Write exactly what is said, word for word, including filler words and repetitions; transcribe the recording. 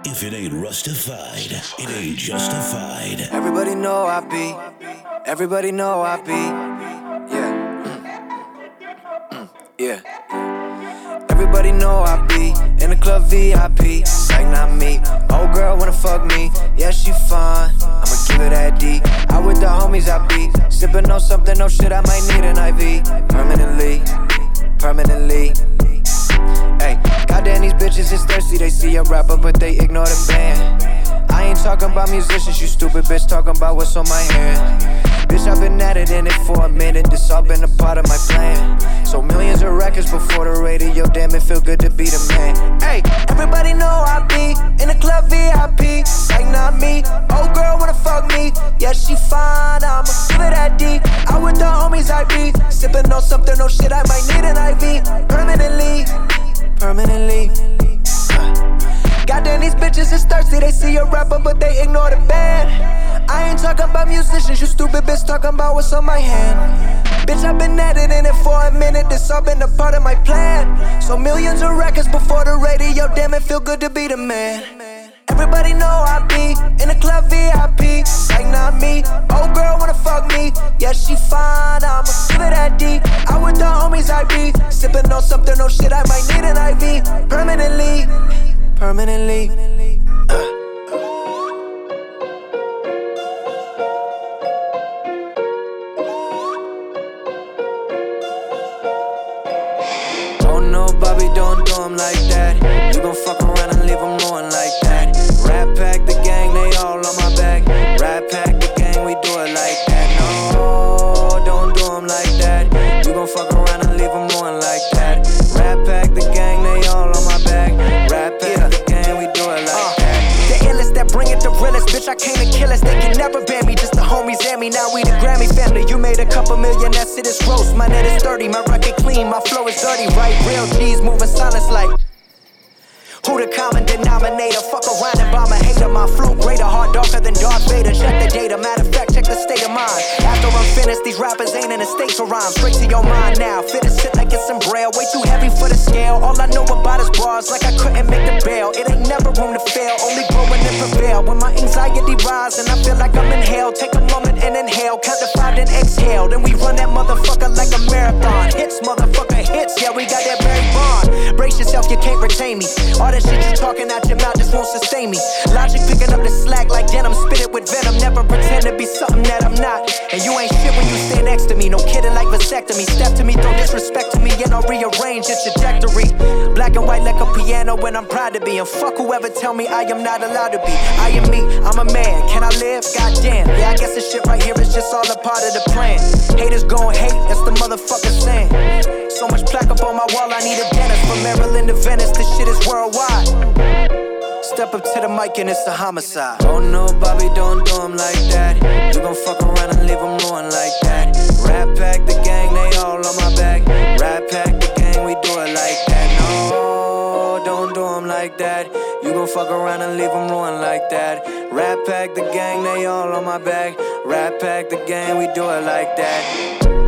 If it ain't rustified, it ain't justified. Everybody know I be, everybody know I be, yeah, mm. Mm. yeah. Everybody know I be in the club V I P, like not me. Old girl wanna fuck me, yeah she fine. I'ma give her that D. Out with the homies I be, sippin' on something, no shit I might need an I V. Permanently, permanently. Ay, goddamn these bitches is thirsty, they see a rapper but they ignore the band. I ain't talking about musicians, you stupid bitch, talking about what's on my hand. Bitch, I've been at it in it for a minute, this all been a part of my plan. So millions of records before the radio, damn it feel good to be the man. Hey, everybody know I be in the club V I P, like not me. Old girl wanna fuck me, yeah she fine, I'ma give her that D. Out with the homies I be, sippin' on something, no shit I might need an I V. Permanently, permanently. Goddamn these bitches is thirsty, they see a rapper but they ignore the band. I ain't talking about musicians, you stupid bitch, talking about what's on my hand. Bitch, I've been at it in it for a minute, this all been a part of my plan. So millions of records before the radio, damn it feel good to be the man. Everybody know I be in the club V I P, like not me. Old girl wanna fuck me, yeah she fine, I'ma give her that D. Out with the homies I be, sippin' on something, no shit I might need an I V. Permanently, permanently. uh. Oh no, Bobby, don't do him like that. You gon' fuck around and leave him ruined like that. Rat pack the gang, they all on my back. Rat pack the gang, we do it like that. No, don't do him like that. You gon' fuck around and leave him ruined like that. Rat pack the gang, they all on my back. Rat pack yeah. the gang, we do it like uh, that. The illest that bring it the realest, bitch, I came to kill us. They can never ban me, just the homies and me. Now we the Grammy family. You made a couple million, that's it, it's gross. My net is thirty, my record clean, my flow is dirty, right? Real G's moving silence like who the common denominator? Fuck around and bomb a hater. My flow greater, hard darker than Darth Vader. Check the data, matter of fact, check the state of mind. After I'm finished, these rappers ain't in a state to rhyme. Straight to your mind now, fit a shit like it's in braille. Way too heavy for the scale. All I know about is bars, like I couldn't make the bail. It ain't never room to fail, only growing and prevail. When my anxiety rise and I feel like I'm in hell, take a moment and inhale, count to five then exhale. Then we run that motherfucker like a marathon. Hits, motherfucker, hits, yeah we got that Barry Bond. Brace yourself, you can't retain me. All that shit you talking out your mouth just won't sustain me. Logic picking up the slack like denim, spit it with venom. Never pretend to be something that I'm not. And you ain't shit when you stay next to me. No kidding like vasectomy. Step to me, throw disrespect to me, and I'll rearrange your trajectory. Black and white like a piano when I'm proud to be. And fuck whoever tell me I am not allowed to be. I am me, I'm a man. Can I live? Goddamn. Yeah, I guess this shit right here is just all a part of the plan. Haters gon' hate, that's the motherfucker saying. So much plaque up on my wall, I need a dentist. From Maryland to Venice, this shit is worldwide. Step up to the mic and it's a homicide. Oh no, Bobby, don't do him like that. You gon' fuck around and leave him ruined like that. Rat pack the gang, they all on my back. Rat pack the gang, we do it like that. No, don't do him like that. You gon' fuck around and leave him ruined like that. Rat pack the gang, they all on my back. Rat pack the gang, we do it like that.